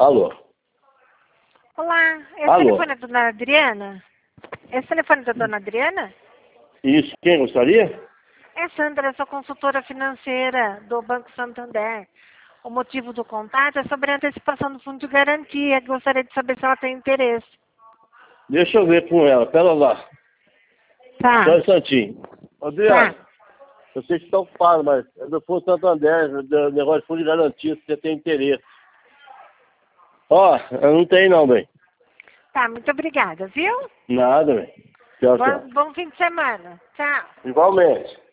Alô? Olá, esse Alô? telefone é da dona Adriana? Esse telefone é da dona Adriana? Isso, quem gostaria? É Sandra, sou consultora financeira do Banco Santander. O motivo do contato é sobre a antecipação do fundo de garantia. Gostaria de saber se ela tem interesse. Deixa eu ver com ela, pera lá. Tá, Só um instantinho. Adriano, tá. eu sei que você está ocupado, mas é do Fundo Santander, do negócio de fundo de garantia, se você tem interesse. Ó, eu não tenho não, bem. Tá, muito obrigada, viu? Nada, bem. Tchau, tchau. Bom fim de semana. Tchau. Igualmente.